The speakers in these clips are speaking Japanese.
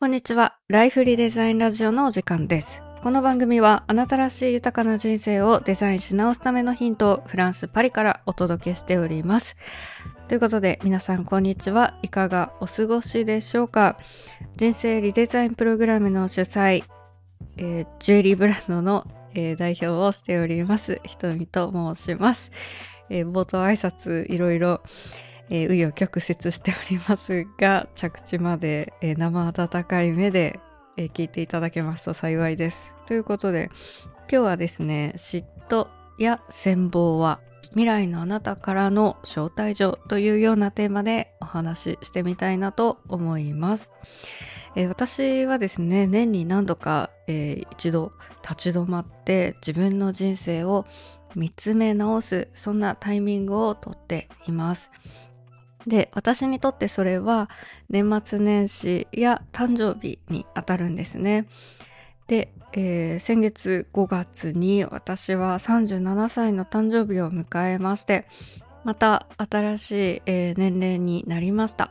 こんにちは。ライフリデザインラジオのお時間です。この番組はあなたらしい豊かな人生をデザインし直すためのヒントをフランス・パリからお届けしております。ということで皆さんこんにちは。いかがお過ごしでしょうか。人生リデザインプログラムの主催、ジュエリーブランドの、代表をしておりますひとみと申します。冒頭挨拶いろいろ紆余曲折しておりますが、着地まで、生温かい目で、聞いていただけますと幸いです。ということで、今日はですね、嫉妬や羨望は未来のあなたからの招待状というようなテーマでお話ししてみたいなと思います。私はですね、年に何度か、一度立ち止まって自分の人生を見つめ直す、そんなタイミングをとっています。で、私にとってそれは年末年始や誕生日にあたるんですね。で、先月5月に私は37歳の誕生日を迎えまして、また新しい、年齢になりました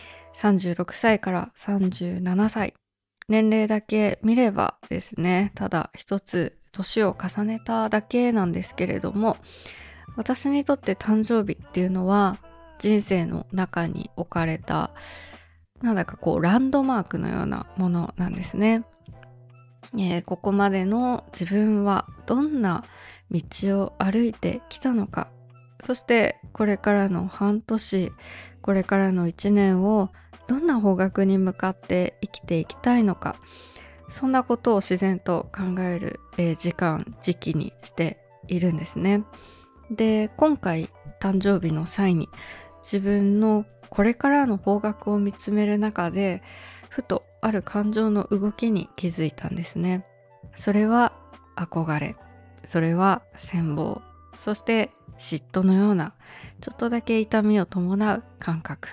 。36歳から37歳。年齢だけ見ればですね、ただ一つ年を重ねただけなんですけれども、私にとって誕生日っていうのは人生の中に置かれたなんだかこうランドマークのようなものなんですね。ここまでの自分はどんな道を歩いてきたのか、そしてこれからの半年、これからの1年をどんな方角に向かって生きていきたいのか、そんなことを自然と考える、時期にしているんですね。で、今回誕生日の際に自分のこれからの方角を見つめる中で、ふとある感情の動きに気づいたんですね。それは憧れ、それは羨望、そして嫉妬のようなちょっとだけ痛みを伴う感覚。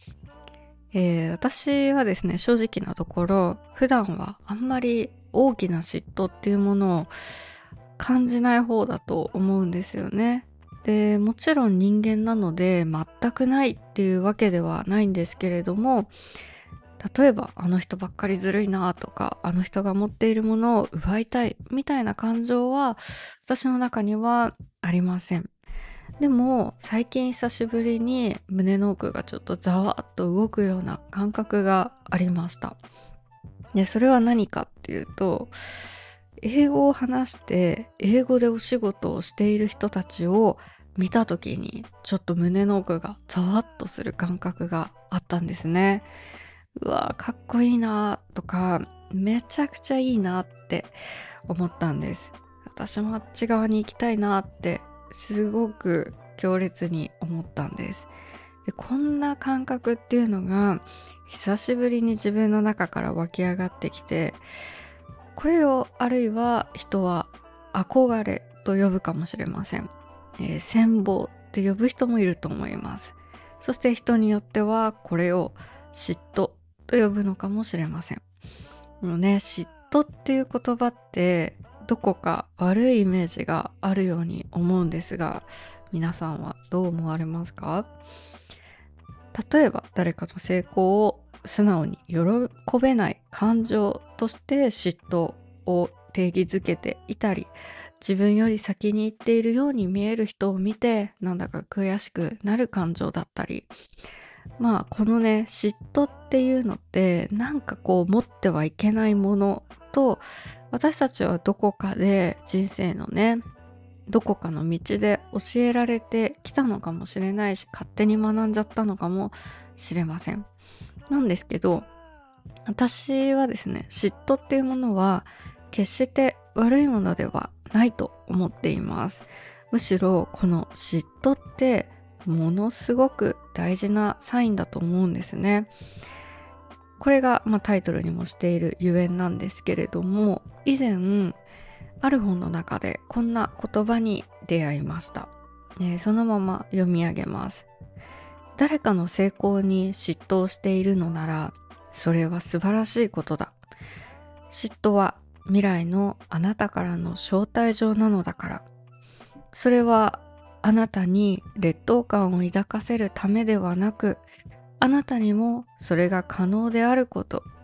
私はですね、正直なところ普段はあんまり大きな嫉妬っていうものを感じない方だと思うんですよね。で、もちろん人間なので全くないっていうわけではないんですけれども、例えばあの人ばっかりずるいなとか、あの人が持っているものを奪いたいみたいな感情は私の中にはありません。でも最近久しぶりに胸の奥がちょっとざわっと動くような感覚がありました。で、それは何かっていうと、英語を話して英語でお仕事をしている人たちを見た時にちょっと胸の奥がざわっとする感覚があったんですね。うわかっこいいなとかめちゃくちゃいいなって思ったんです。私もあっち側に行きたいなってすごく強烈に思ったんです。で、こんな感覚っていうのが久しぶりに自分の中から湧き上がってきて、これをあるいは人は憧れと呼ぶかもしれません。羨望って呼ぶ人もいると思います。そして人によってはこれを嫉妬と呼ぶのかもしれません。もうね、嫉妬っていう言葉ってどこか悪いイメージがあるように思うんですが、皆さんはどう思われますか？例えば誰かの成功を素直に喜べない感情として嫉妬を定義づけていたり、自分より先に行っているように見える人を見てなんだか悔しくなる感情だったり、まあこのね嫉妬っていうのってなんかこう持ってはいけないものと、私たちはどこかで人生のねどこかの道で教えられてきたのかもしれないし、勝手に学んじゃったのかもしれません。なんですけど、私はですね、嫉妬っていうものは決して悪いものではないと思っています。むしろこの嫉妬ってものすごく大事なサインだと思うんですね。これが、タイトルにもしているゆえんなんですけれども、以前ある本の中でこんな言葉に出会いました。そのまま読み上げます。誰かの成功に嫉妬しているのなら、それは素晴らしいことだ。嫉妬は未来のあなたからの招待状なのだから。それはあなたに劣等感を抱かせるためではなく、あなたにもそれが可能であることを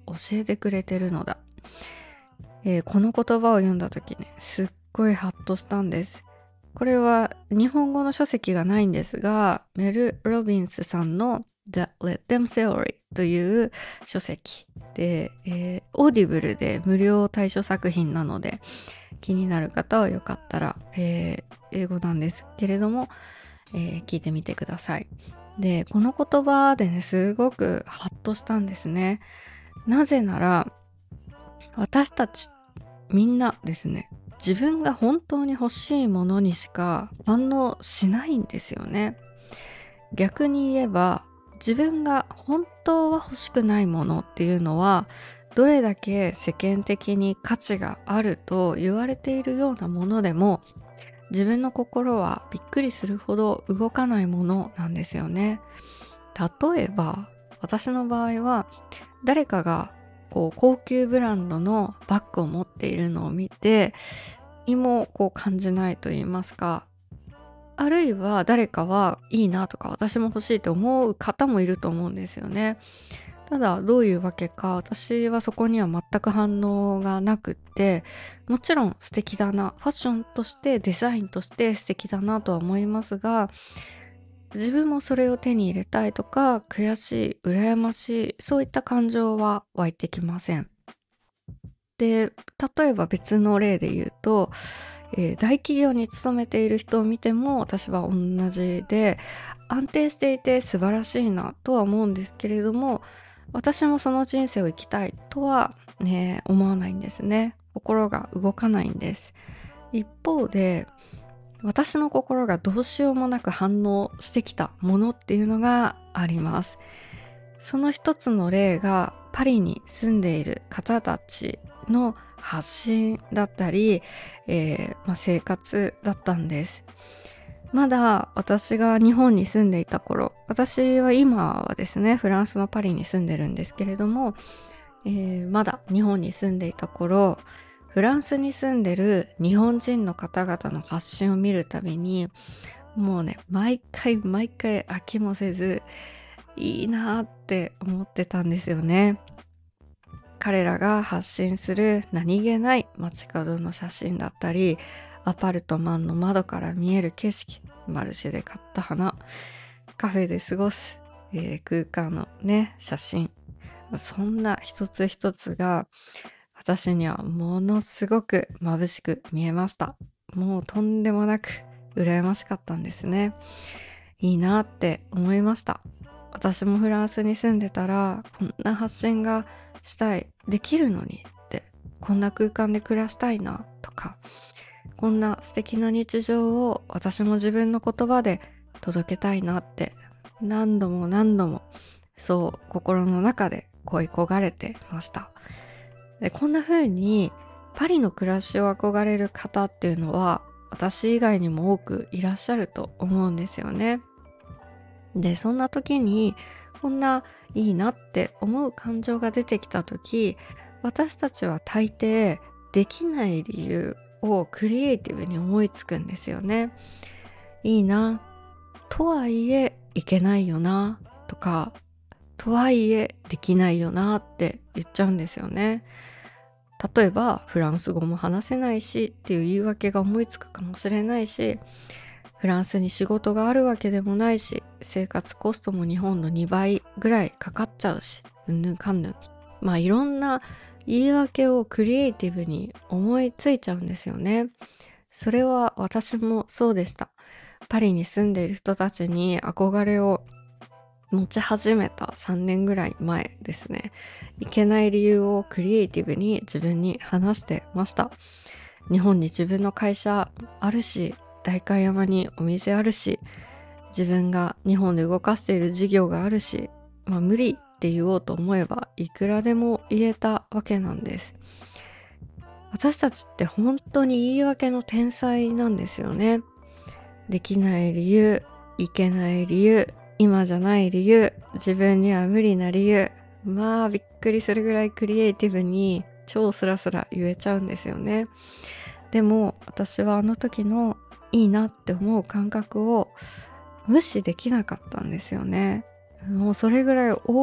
教えてくれてるのだ。この言葉を読んだ時ね、すっごいハッとしたんです。これは日本語の書籍がないんですが、メル・ロビンスさんの The Let Them Theory という書籍で、オーディブルで無料対処作品なので、気になる方はよかったら、英語なんですけれども、聞いてみてください。で、この言葉でね、すごくハッとしたんですね。なぜなら、私たちみんなですね、自分が本当に欲しいものにしか反応しないんですよね。逆に言えば、自分が本当は欲しくないものっていうのは、どれだけ世間的に価値があると言われているようなものでも、自分の心はびっくりするほど動かないものなんですよね。例えば、私の場合は、誰かが高級ブランドのバッグを持っているのを見て、何も感じないと言いますか、あるいは誰かはいいなとか私も欲しいと思う方もいると思うんですよね。ただどういうわけか私はそこには全く反応がなくって、もちろん素敵だな、ファッションとしてデザインとして素敵だなとは思いますが、自分もそれを手に入れたいとか悔しい、羨ましい、そういった感情は湧いてきません。で、例えば別の例で言うと、大企業に勤めている人を見ても私は同じで、安定していて素晴らしいなとは思うんですけれども、私もその人生を生きたいとはね、思わないんですね。心が動かないんです。一方で、私の心がどうしようもなく反応してきたものっていうのがあります。その一つの例がパリに住んでいる方たちの発信だったり、生活だったんです。まだ私が日本に住んでいた頃、私は今はですね、フランスのパリに住んでるんですけれども、まだ日本に住んでいた頃、フランスに住んでる日本人の方々の発信を見るたびに、もうね、毎回飽きもせず、いいなって思ってたんですよね。彼らが発信する何気ない街角の写真だったり、アパルトマンの窓から見える景色、マルシェで買った花、カフェで過ごす、空間のね、写真。そんな一つ一つが私にはものすごく眩しく見えました。もうとんでもなく羨ましかったんですね。いいなって思いました。私もフランスに住んでたらこんな発信がしたい、できるのにって、こんな空間で暮らしたいなとか、こんな素敵な日常を私も自分の言葉で届けたいなって何度も何度もそう心の中で恋焦がれてました。で、こんな風にパリの暮らしを憧れる方っていうのは私以外にも多くいらっしゃると思うんですよね。で、そんな時にこんないいなって思う感情が出てきた時、私たちは大抵できない理由をクリエイティブに思いつくんですよね。いいな、とはいえいけないよなとか、とはいえできないよなって言っちゃうんですよね。例えばフランス語も話せないしっていう言い訳が思いつくかもしれないし、フランスに仕事があるわけでもないし、生活コストも日本の2倍ぐらいかかっちゃうし、うんぬんかんぬん。いろんな言い訳をクリエイティブに思いついちゃうんですよね。それは私もそうでした。パリに住んでいる人たちに憧れを持ち始めた3年ぐらい前ですね。いけない理由をクリエイティブに自分に話してました。日本に自分の会社あるし、代官山にお店あるし、自分が日本で動かしている事業があるし、無理って言おうと思えばいくらでも言えたわけなんです。私たちって本当に言い訳の天才なんですよね。できない理由、いけない理由、今じゃない理由、自分には無理な理由、びっくりするぐらいクリエイティブに超スラスラ言えちゃうんですよね。でも私はあの時のいいなって思う感覚を無視できなかったんですよね。もうそれぐらい大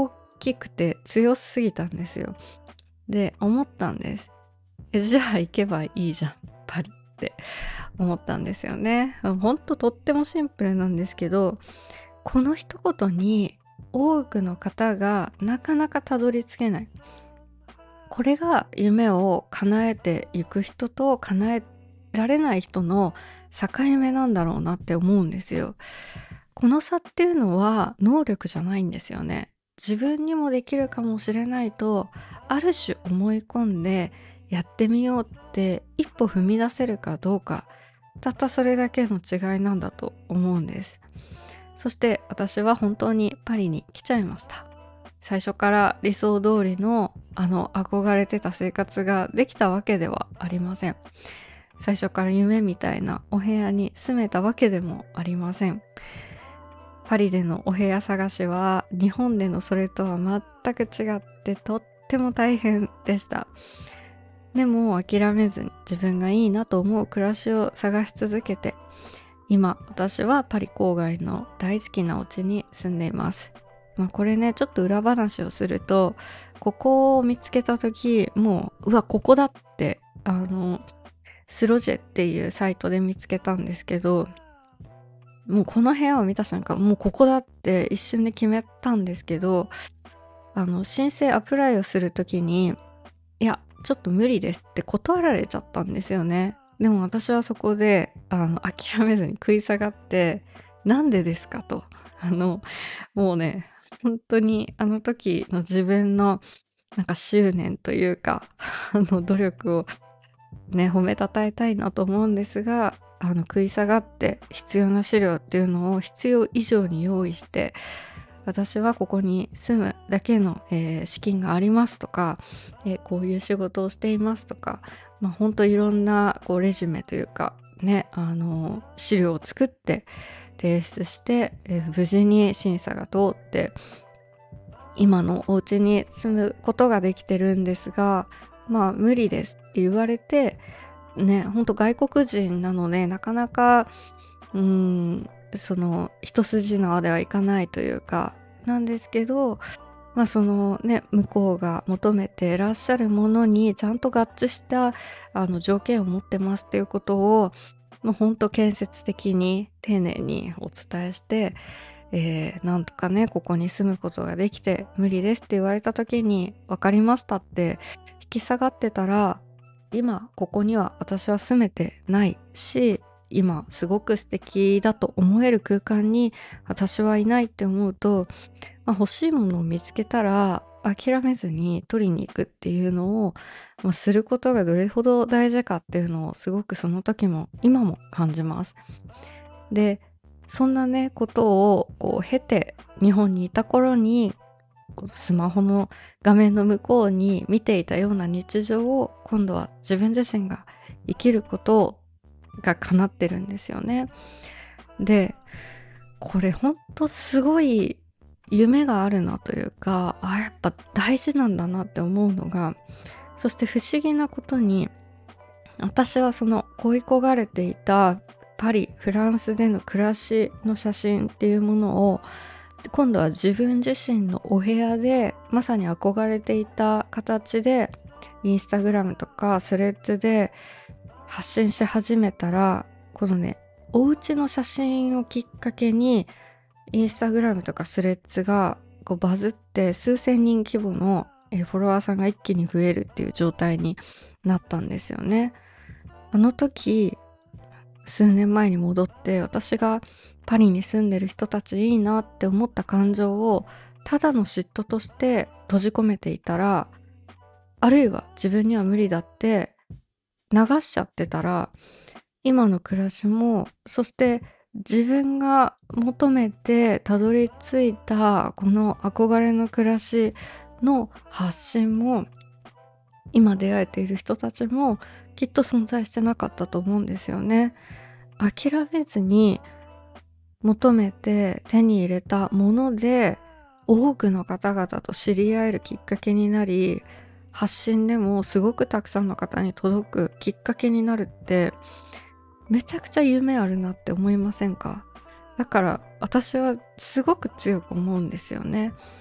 きくて強すぎたんですよ。で、思ったんです。じゃあ行けばいいじゃん、パリって思ったんですよね。ほんととってもシンプルなんですけど、この一言に多くの方がなかなかたどり着けない。これが夢を叶えていく人と叶えられない人の境目なんだろうなって思うんですよ。この差っていうのは能力じゃないんですよね。自分にもできるかもしれないとある種思い込んでやってみようって一歩踏み出せるかどうか、たったそれだけの違いなんだと思うんです。そして私は本当にパリに来ちゃいました。最初から理想通りの憧れてた生活ができたわけではありません。最初から夢みたいなお部屋に住めたわけでもありません。パリでのお部屋探しは日本でのそれとは全く違ってとっても大変でした。でも諦めずに自分がいいなと思う暮らしを探し続けて、今私はパリ郊外の大好きなお家に住んでいます。これね、ちょっと裏話をすると、ここを見つけた時もうここだってスロジェっていうサイトで見つけたんですけど、もうこの部屋を見た瞬間もうここだって一瞬で決めたんですけど、申請アプライをする時にいやちょっと無理ですって断られちゃったんですよね。でも私はそこで諦めずに食い下がって、なんでですかと、もうね、本当にあの時の自分のなんか執念というか努力をね褒めたたえたいなと思うんですが、食い下がって必要な資料っていうのを必要以上に用意して、私はここに住むだけの、資金がありますとか、こういう仕事をしていますとか、本当いろんなこうレジュメというかね、資料を作って提出して、無事に審査が通って今のお家に住むことができてるんですが、無理ですって言われてね、ほんと外国人なのでなかなかその一筋縄ではいかないというかなんですけど、そのね向こうが求めてらっしゃるものにちゃんと合致した条件を持ってますっていうことをもうほんと建設的に丁寧にお伝えして、なんとかねここに住むことができて無理ですって言われた時に分かりましたって引き下がってたら、今ここには私は住めてないし、今すごく素敵だと思える空間に私はいないって思うと、欲しいものを見つけたら諦めずに取りに行くっていうのを、することがどれほど大事かっていうのをすごくその時も今も感じます。で、そんなねことをこう経て日本にいた頃にこのスマホの画面の向こうに見ていたような日常を今度は自分自身が生きることが叶ってるんですよね。で、これほんとすごい夢があるなというか、やっぱ大事なんだなって思うのが、そして不思議なことに私はその恋焦がれていたパリ、フランスでの暮らしの写真っていうものを今度は自分自身のお部屋でまさに憧れていた形でインスタグラムとかスレッズで発信し始めたら、このねお家の写真をきっかけにインスタグラムとかスレッズがこうバズって数千人規模のフォロワーさんが一気に増えるっていう状態になったんですよね。あの時数年前に戻って私がパリに住んでる人たちいいなって思った感情をただの嫉妬として閉じ込めていたら、あるいは自分には無理だって流しちゃってたら、今の暮らしもそして自分が求めてたどり着いたこの憧れの暮らしの発信も今出会えている人たちもきっと存在してなかったと思うんですよね。諦めずに求めて手に入れたもので多くの方々と知り合えるきっかけになり、発信でもすごくたくさんの方に届くきっかけになるってめちゃくちゃ夢あるなって思いませんか？だから私はすごく強く思うんですよね。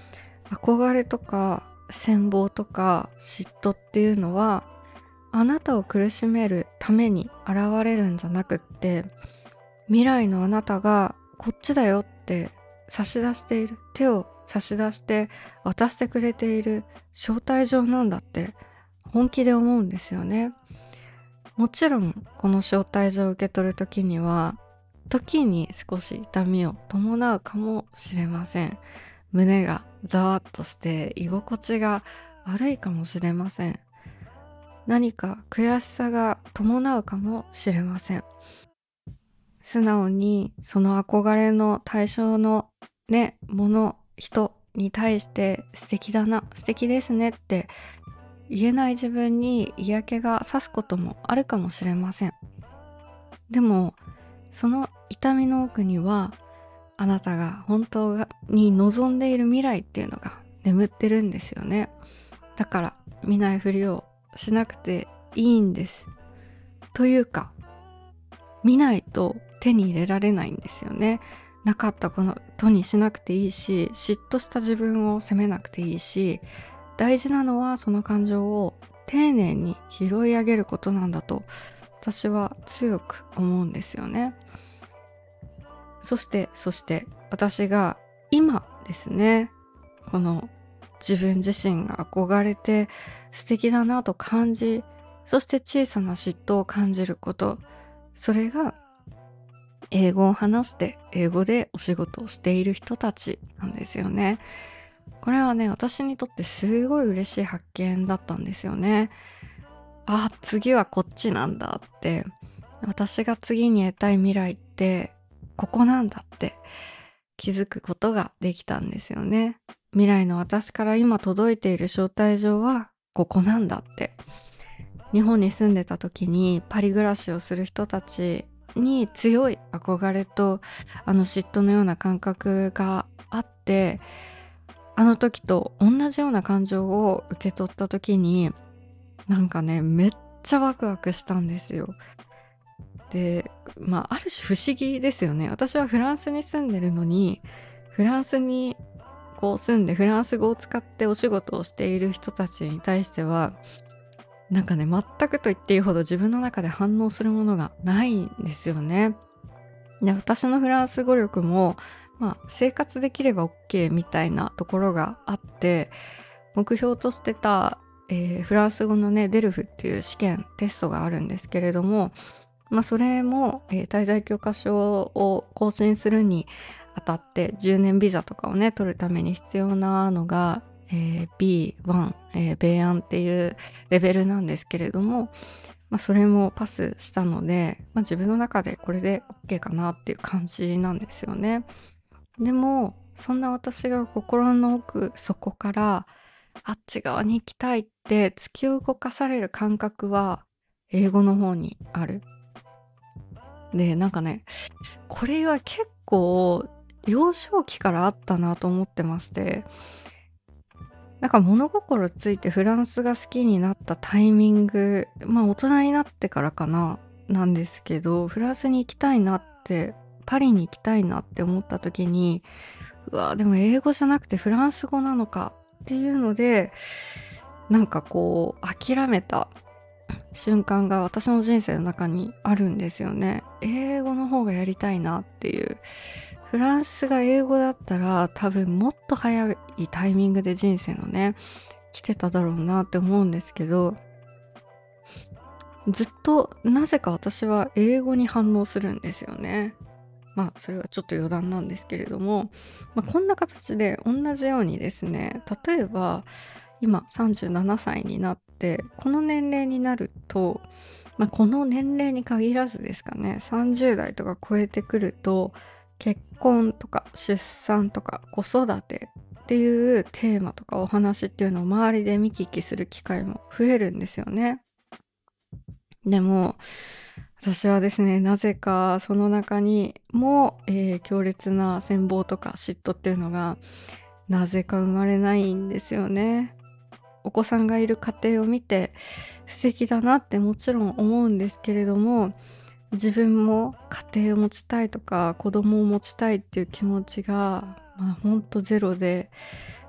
憧れとか羨望とか嫉妬っていうのはあなたを苦しめるために現れるんじゃなくって、未来のあなたがこっちだよって差し出している、手を差し出して渡してくれている招待状なんだって本気で思うんですよね。もちろんこの招待状を受け取る時には時に少し痛みを伴うかもしれません。胸がざわっとして居心地が悪いかもしれません。何か悔しさが伴うかもしれません。素直にその憧れの対象のね、もの、人に対して素敵だな、素敵ですねって言えない自分に嫌気がさすこともあるかもしれません。でも、その痛みの奥には、あなたが本当に望んでいる未来っていうのが眠ってるんですよね。だから見ないふりをしなくていいんです。というか、見ないと手に入れられないんですよね。なかったことにしなくていいし、嫉妬した自分を責めなくていいし、大事なのはその感情を丁寧に拾い上げることなんだと私は強く思うんですよね。そして私が今ですね、この自分自身が憧れて素敵だなと感じ、そして小さな嫉妬を感じること、それが英語を話して英語でお仕事をしている人たちなんですよね。これはね、私にとってすごい嬉しい発見だったんですよね。あ、次はこっちなんだって、私が次に得たい未来ってここなんだって気づくことができたんですよね。未来の私から今届いている招待状はここなんだって。日本に住んでた時にパリ暮らしをする人たちに強い憧れと嫉妬のような感覚があって、あの時と同じような感情を受け取った時になんかね、めっちゃワクワクしたんですよ。で、ある種不思議ですよね。私はフランスに住んでるのに、フランスにこう住んでフランス語を使ってお仕事をしている人たちに対しては、なんかね、全くと言っていいほど自分の中で反応するものがないんですよね。で、私のフランス語力も、生活できれば OK みたいなところがあって、目標としてた、フランス語のね、デルフっていう試験、テストがあるんですけれども、それも、滞在許可証を更新するにあたって10年ビザとかをね取るために必要なのが、B1、米安っていうレベルなんですけれども、それもパスしたので、自分の中でこれで OK かなっていう感じなんですよね。でもそんな私が心の奥底からあっち側に行きたいって突き動かされる感覚は英語の方にある。で、なんかね、これは結構幼少期からあったなと思ってまして、なんか物心ついてフランスが好きになったタイミング、大人になってからかな、なんですけど、フランスに行きたいなって、パリに行きたいなって思った時に、うわ、でも英語じゃなくてフランス語なのかっていうので、なんかこう諦めた瞬間が私の人生の中にあるんですよね。英語の方がやりたいなっていう。フランスが英語だったら多分もっと早いタイミングで人生のね、来てただろうなって思うんですけど、ずっとなぜか私は英語に反応するんですよね。それはちょっと余談なんですけれども、こんな形で同じようにですね、例えば今37歳になってこの年齢になると、この年齢に限らずですかね、30代とか超えてくると結婚とか出産とか子育てっていうテーマとかお話っていうのを周りで見聞きする機会も増えるんですよね。でも私はですね、なぜかその中にも、強烈な羨望とか嫉妬っていうのがなぜか生まれないんですよね。お子さんがいる家庭を見て素敵だなってもちろん思うんですけれども、自分も家庭を持ちたいとか子供を持ちたいっていう気持ちがほんとゼロで、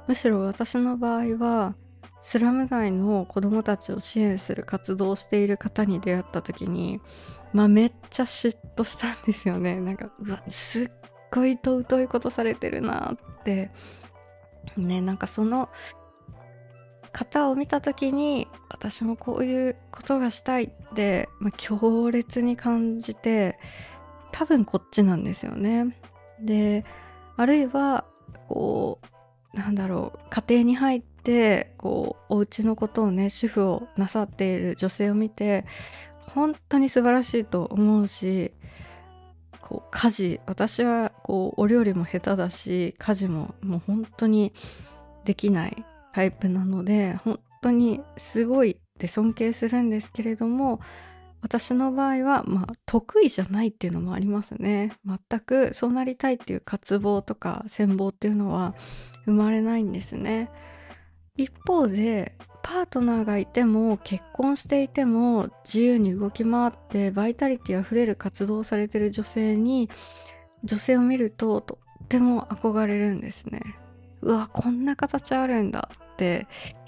むしろ私の場合はスラム街の子どもたちを支援する活動をしている方に出会った時に、めっちゃ嫉妬したんですよね。なんか、うわ、すっごい尊いことされてるなってね。なんかその方を見た時に、私もこういうことがしたいって、強烈に感じて、多分こっちなんですよね。で、あるいはこう、なんだろう、家庭に入ってこうお家のことをね、主婦をなさっている女性を見て本当に素晴らしいと思うし、こう家事、私はこうお料理も下手だし、家事ももう本当にできないタイプなので、本当にすごいって尊敬するんですけれども、私の場合は得意じゃないっていうのもありますね。全くそうなりたいっていう渇望とか羨望っていうのは生まれないんですね。一方でパートナーがいても結婚していても自由に動き回ってバイタリティあふれる活動をされている女性を見るととっても憧れるんですね。うわ、こんな形あるんだって、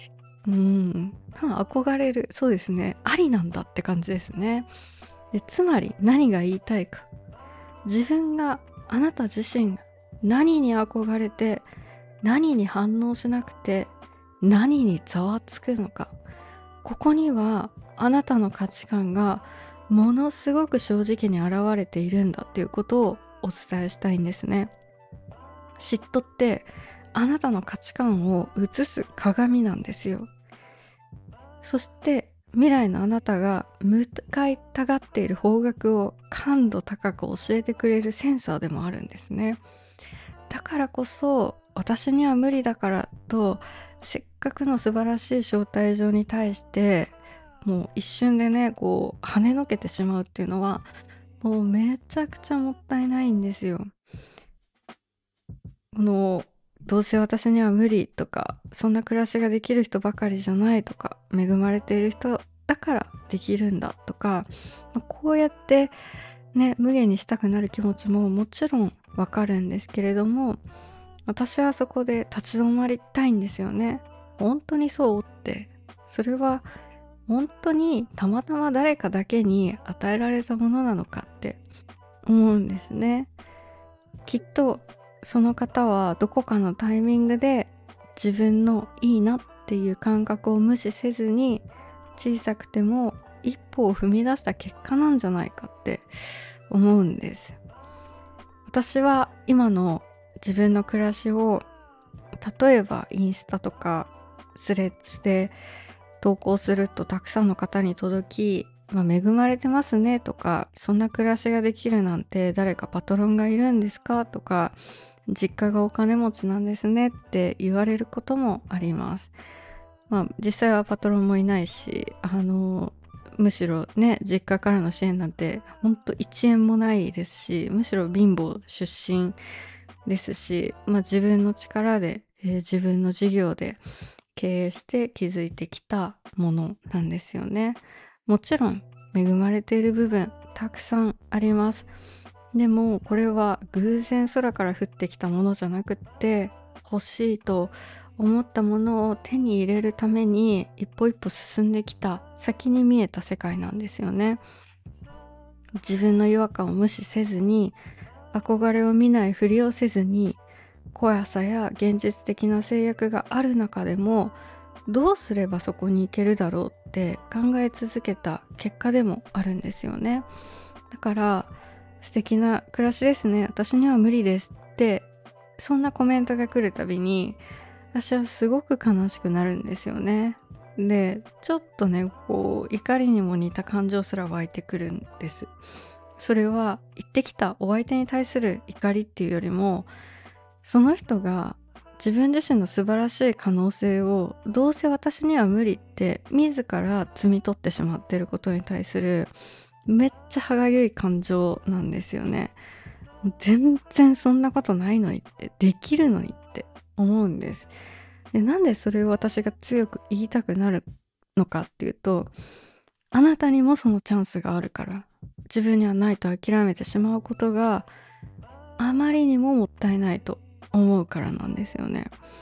憧れる。そうですね。ありなんだって感じですね。で、つまり何が言いたいか。自分が、あなた自身が何に憧れて、何に反応しなくて、何にざわつくのか。ここには、あなたの価値観がものすごく正直に現れているんだっていうことをお伝えしたいんですね。嫉妬って、あなたの価値観を映す鏡なんですよ。そして未来のあなたが向かいたがっている方角を感度高く教えてくれるセンサーでもあるんですね。だからこそ、私には無理だからと、せっかくの素晴らしい招待状に対してもう一瞬でね、こう跳ねのけてしまうっていうのはもうめちゃくちゃもったいないんですよ。この、どうせ私には無理とか、そんな暮らしができる人ばかりじゃないとか、恵まれている人だからできるんだとか、こうやってね、無限にしたくなる気持ちももちろんわかるんですけれども、私はそこで立ち止まりたいんですよね。本当にそうって、それは本当にたまたま誰かだけに与えられたものなのかって思うんですね。きっとその方はどこかのタイミングで自分のいいなっていう感覚を無視せずに小さくても一歩を踏み出した結果なんじゃないかって思うんです。私は今の自分の暮らしを例えばインスタとかスレッズで投稿するとたくさんの方に届き、恵まれてますねとか、そんな暮らしができるなんて誰かパトロンがいるんですかとか、実家がお金持ちなんですねって言われることもあります。実際はパトロンもいないし、むしろね、実家からの支援なんてほんと1円もないですし、むしろ貧乏出身ですし、自分の力で、自分の事業で経営して築いてきたものなんですよね。もちろん恵まれている部分たくさんあります。でもこれは偶然空から降ってきたものじゃなくって、欲しいと思ったものを手に入れるために一歩一歩進んできた先に見えた世界なんですよね。自分の違和感を無視せずに、憧れを見ないふりをせずに、怖さや現実的な制約がある中でもどうすればそこに行けるだろうって考え続けた結果でもあるんですよね。だから素敵な暮らしですね、私には無理ですってそんなコメントが来るたびに私はすごく悲しくなるんですよね。で、ちょっとね、こう怒りにも似た感情すら湧いてくるんです。それは言ってきたお相手に対する怒りっていうよりも、その人が自分自身の素晴らしい可能性をどうせ私には無理って自ら摘み取ってしまっていることに対するめっちゃ歯がゆい感情なんですよね。全然そんなことないのにって、できるのにって思うんです。で、なんでそれを私が強く言いたくなるのかっていうと、あなたにもそのチャンスがあるから、自分にはないと諦めてしまうことがあまりにももったいないと思うからなんですよね。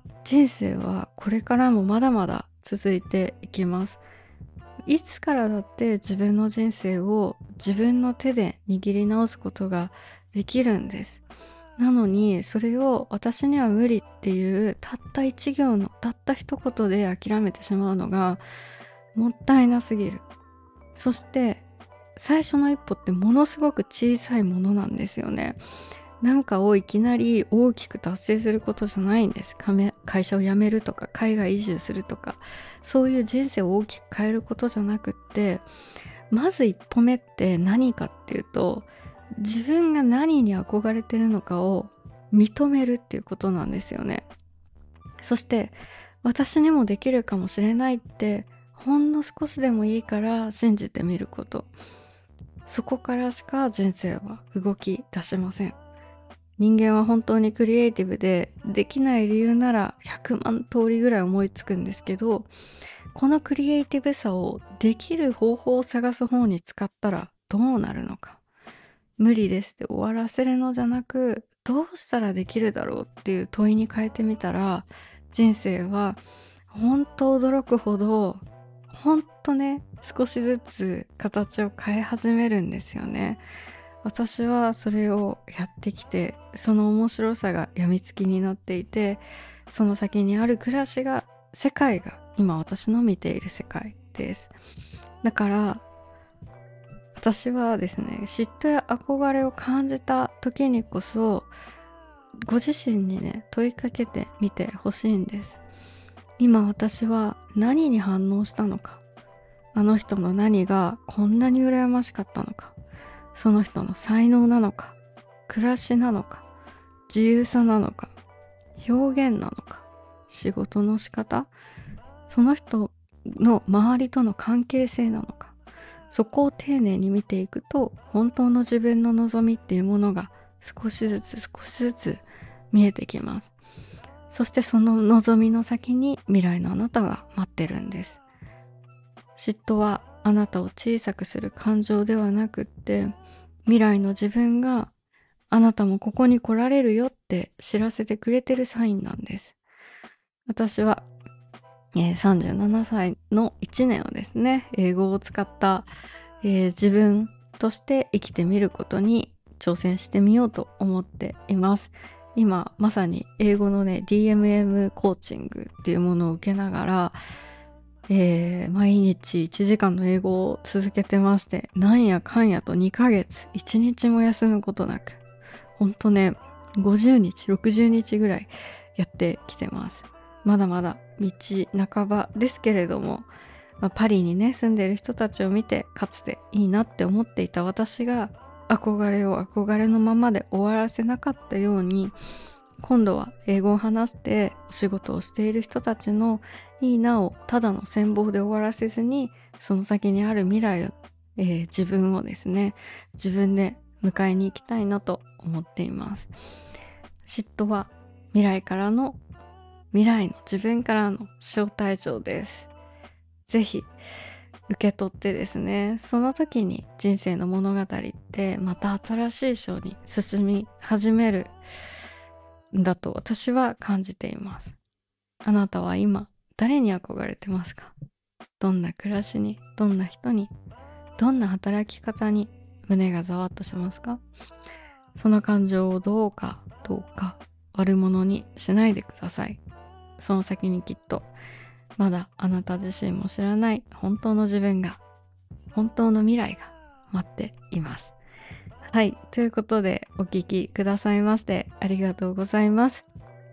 人生はこれからもまだまだ続いていきます。いつからだって自分の人生を自分の手で握り直すことができるんです。なのにそれを私には無理っていうたった一行のたった一言で諦めてしまうのがもったいなすぎる。そして最初の一歩ってものすごく小さいものなんですよね。なんかをいきなり大きく達成することじゃないんです。会社を辞めるとか海外移住するとか、そういう人生を大きく変えることじゃなくって、まず一歩目って何かっていうと、自分が何に憧れてるのかを認めるっていうことなんですよね。そして私にもできるかもしれないってほんの少しでもいいから信じてみること。そこからしか人生は動き出しません。人間は本当にクリエイティブで、できない理由なら100万通りぐらい思いつくんですけど、このクリエイティブさをできる方法を探す方に使ったらどうなるのか。無理ですって終わらせるのじゃなく、どうしたらできるだろうっていう問いに変えてみたら、人生は本当驚くほど、本当ね、少しずつ形を変え始めるんですよね。私はそれをやってきて、その面白さが病みつきになっていて、その先にある暮らしが、世界が今私の見ている世界です。だから私はですね、嫉妬や憧れを感じた時にこそ、ご自身にね、問いかけてみてほしいんです。今私は何に反応したのか。あの人の何がこんなに羨ましかったのか。その人の才能なのか、暮らしなのか、自由さなのか、表現なのか、仕事の仕方、その人の周りとの関係性なのか、そこを丁寧に見ていくと、本当の自分の望みっていうものが少しずつ少しずつ見えてきます。そしてその望みの先に未来のあなたが待ってるんです。嫉妬はあなたを小さくする感情ではなくって、未来の自分があなたもここに来られるよって知らせてくれてるサインなんです。私は、37歳の1年をですね、英語を使った、自分として生きてみることに挑戦してみようと思っています。今まさに英語のね DMM コーチングっていうものを受けながら、毎日1時間の英語を続けてまして、なんやかんやと2ヶ月1日も休むことなく、ほんとね、50日60日ぐらいやってきてます。まだまだ道半ばですけれども、パリにね住んでる人たちを見て、かつていいなって思っていた私が憧れを憧れのままで終わらせなかったように、今度は英語を話してお仕事をしている人たちのいいなをただの羨望で終わらせずに、その先にある未来を、自分をですね、自分で迎えに行きたいなと思っています。嫉妬は未来の自分からの招待状です。ぜひ受け取ってですね、その時に人生の物語ってまた新しい章に進み始めるんだと私は感じています。あなたは今誰に憧れてますか？どんな暮らしに、どんな人に、どんな働き方に胸がざわっとしますか？その感情をどうか悪者にしないでください。その先にきっとまだあなた自身も知らない本当の自分が、本当の未来が待っています。はい、ということでお聞きくださいましてありがとうございます。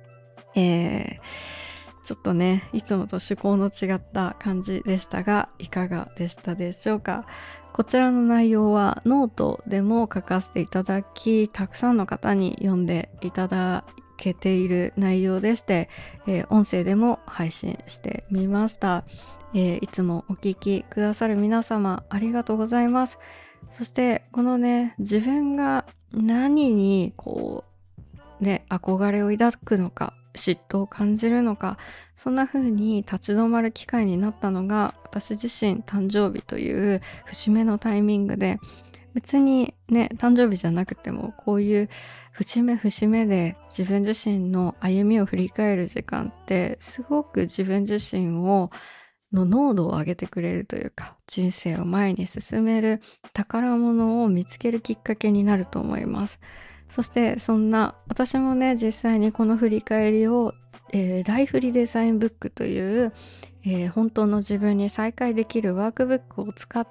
ちょっとね、いつもと趣向の違った感じでしたが、いかがでしたでしょうか。こちらの内容はノートでも書かせていただき、たくさんの方に読んでいただけている内容でして、音声でも配信してみました。いつもお聞きくださる皆様ありがとうございます。そしてこのね、自分が何に憧れを抱くのか、嫉妬を感じるのか、そんな風に立ち止まる機会になったのが、私自身誕生日という節目のタイミングで、 別にね、誕生日じゃなくても、こういう節目節目で自分自身の歩みを振り返る時間って、すごく自分自身の濃度を上げてくれるというか、人生を前に進める宝物を見つけるきっかけになると思います。そしてそんな私もね、実際にこの振り返りを、ライフリデザインブックという、本当の自分に再会できるワークブックを使って、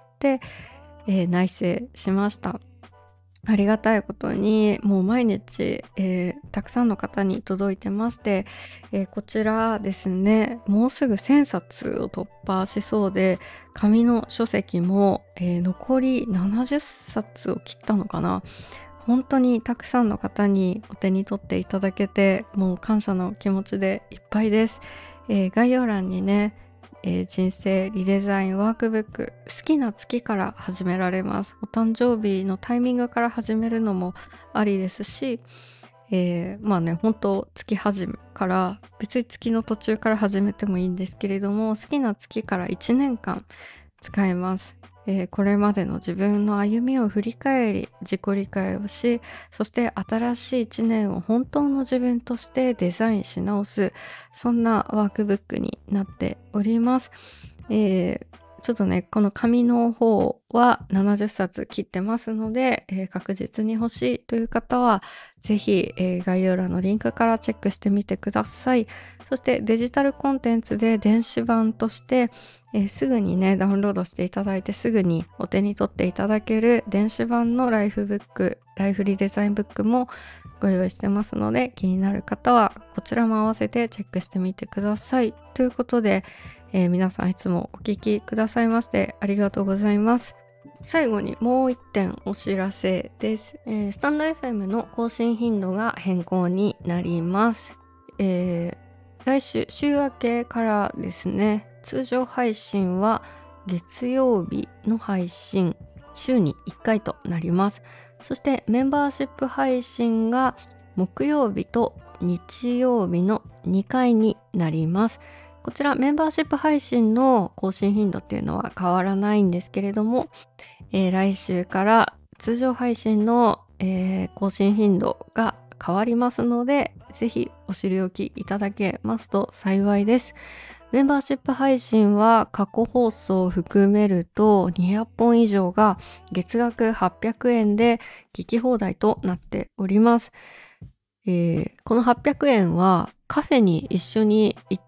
内省しました。ありがたいことにもう毎日、たくさんの方に届いてまして、こちらですね、もうすぐ1000冊を突破しそうで、紙の書籍も、残り70冊を切ったのかな。本当にたくさんの方にお手に取っていただけて、もう感謝の気持ちでいっぱいです。概要欄にね、人生リデザインワークブック、好きな月から始められます。お誕生日のタイミングから始めるのもありですし、まあね、本当月始めから別に月の途中から始めてもいいんですけれども、好きな月から1年間使えます。これまでの自分の歩みを振り返り、自己理解をし、そして新しい1年を本当の自分としてデザインし直す、そんなワークブックになっております。ちょっとね、この紙の方は70冊切ってますので、確実に欲しいという方は、ぜひ、概要欄のリンクからチェックしてみてください。そしてデジタルコンテンツで電子版として、すぐにね、ダウンロードしていただいてすぐにお手に取っていただける電子版のライフブック、ライフリデザインブックもご用意してますので、気になる方はこちらも合わせてチェックしてみてください。ということで、皆さんいつもお聞きくださいましてありがとうございます。最後にもう一点お知らせです。スタンド FM の更新頻度が変更になります。来週明けからですね、通常配信は月曜日の配信、週に1回となります。そしてメンバーシップ配信が木曜日と日曜日の2回になります。こちらメンバーシップ配信の更新頻度っていうのは変わらないんですけれども、来週から通常配信の、更新頻度が変わりますので、ぜひお知りおきいただけますと幸いです。メンバーシップ配信は過去放送を含めると200本以上が月額800円で聞き放題となっております。この800円はカフェに一緒に行って、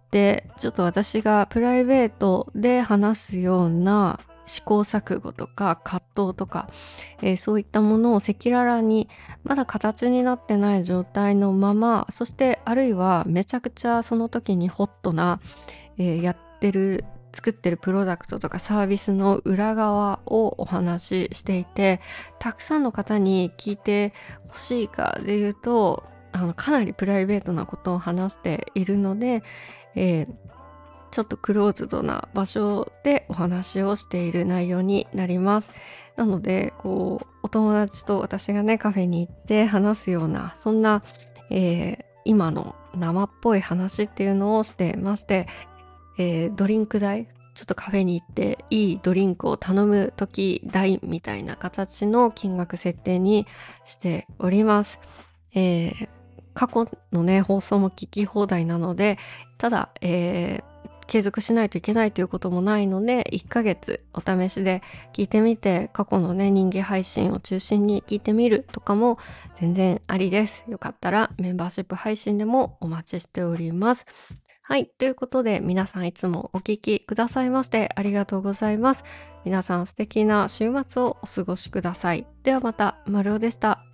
ちょっと私がプライベートで話すような試行錯誤とか葛藤とか、そういったものを赤裸々にまだ形になってない状態のまま、そしてあるいはめちゃくちゃその時にホットな、作ってるプロダクトとかサービスの裏側をお話ししていて、たくさんの方に聞いてほしいかで言うと、かなりプライベートなことを話しているので、ちょっとクローズドな場所でお話をしている内容になります。なので、お友達と私がね、カフェに行って話すような、そんな、今の生っぽい話っていうのをしてまして、ドリンク代、ちょっとカフェに行っていいドリンクを頼む時代みたいな形の金額設定にしております。過去のね、放送も聞き放題なので、ただ、継続しないといけないということもないので、1ヶ月お試しで聞いてみて、過去のね、人気配信を中心に聞いてみるとかも全然ありです。よかったらメンバーシップ配信でもお待ちしております。はい。ということで、皆さんいつもお聞きくださいましてありがとうございます。皆さん素敵な週末をお過ごしください。ではまた、まるおでした。